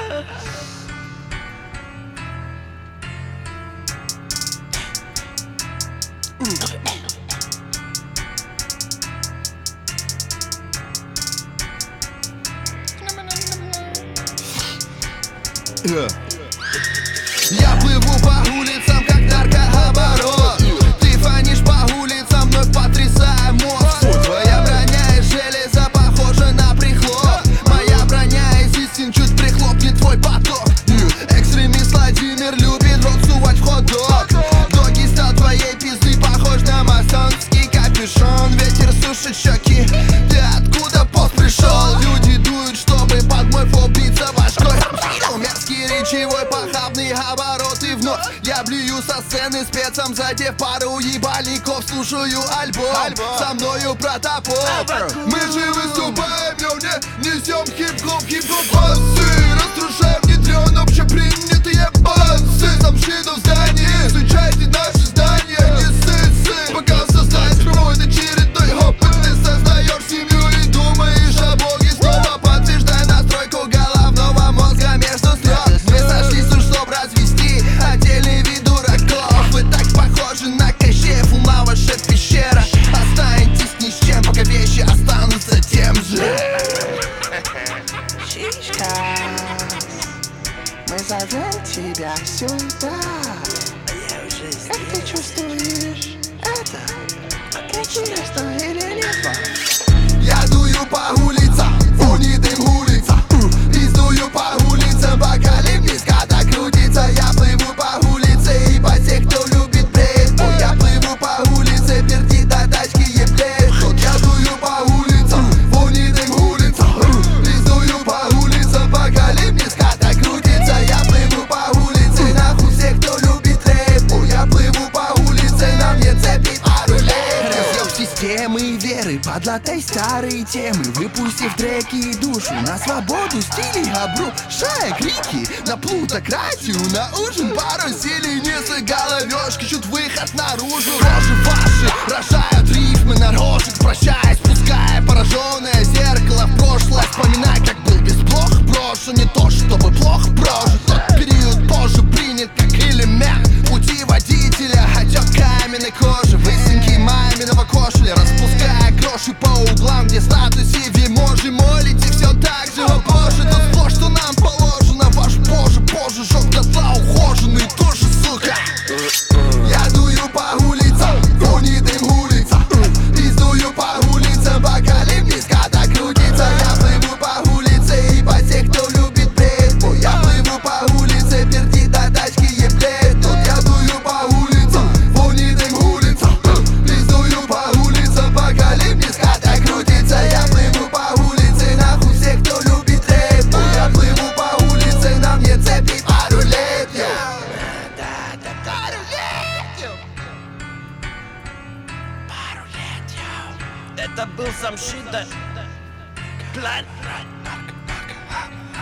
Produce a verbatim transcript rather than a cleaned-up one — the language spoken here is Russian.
Я плыву по улицам, как наркооборот. Ты фонишь по улицам, вновь потрясая мозг. Твоя броня из железа похожа на прихлоп. Моя броня из истин чуть прихлопнет твой поток. Экстремист Владимир любит рот сувать в хот-дог. Доги стал твоей пизды похож на масонский капюшон. Ветер сушит щеки, ты откуда пост пришел? Люди дуют, чтобы под мой флоу биться башкой. Мерзкий речевой похабный обороты вновь. Я блюю со сцены спецом, задев пару ебальников. Слушаю альбом, альбом. Со мною протопоп. Мы же выступаем, но не несем хип-хоп, хип-хоп басы. Разрушаем внедрен общепринятые басы. Замшину в здании, изучайте наши здания. Не сы-сы, пока создать провод очередной опыт. Ты создаешь семью и думаешь о Боге. Снова подтверждай настройку головного мозга между строк. Мы сошлись уж, чтоб развести отдельный вид дураков. Вы так похожи на Кощеев, ума ваша пещера. Останетесь ни с чем, пока вещи останутся тем же. Мы зовем тебя сюда. Как ты чувствуешь это? Интересно или нет? Я дую по улицам, унитым улицам. Пиздую по улицам, пока лимнизка так крутится. Я плыву по улице и по тех, кто любит бред. Я плыву по улице, перди до тачки еблет. Я дую по улицам, унитым улицам. Пиздую по улицам, пока лимнизка так крутится. Я плыву по улице, нахуй всех, кто любит рэп. Я плыву по улице, на мне цепи пару лет. Системы веры, подлатай старые темы, выпустив треки и душу на свободу стилей, обрушая крики на плутократию, на ужин пару силий, несла головешки, чуть выход наружу. Рожи ваши рожают рифмы на рожек, прощаясь, пуская пораженное зеркало в прошлое. Вспоминай, как был без блох брошен, не то чтобы плохо прожит. Тот период позже принят как элемент пути водителя, отек каменной кожи, высинки маминого кошеля, распуская кроши по углам, где статусе виможи. Молите все так же, о боже, тут сплошь, что нам положено. Ваш боже, позже жёг дотла ухоженный тоже, сука. Я дую по улицам, унитым улицам. Пиздую по улицам, пока лимнизка так крутится. Я плыву по улице и по тех, кто любит бред. Я плыву по улице, перди до тачки еблет. Тут я дую по улицам, унитым улицам. Пиздую по улицам, пока лимнизка так крутится. Я плыву по улице, нахуй всех, кто любит рэп. Я плыву по улице, на мне цепи пару лет. Пару лет. Пару лет, йоу. Это был Самшита. План.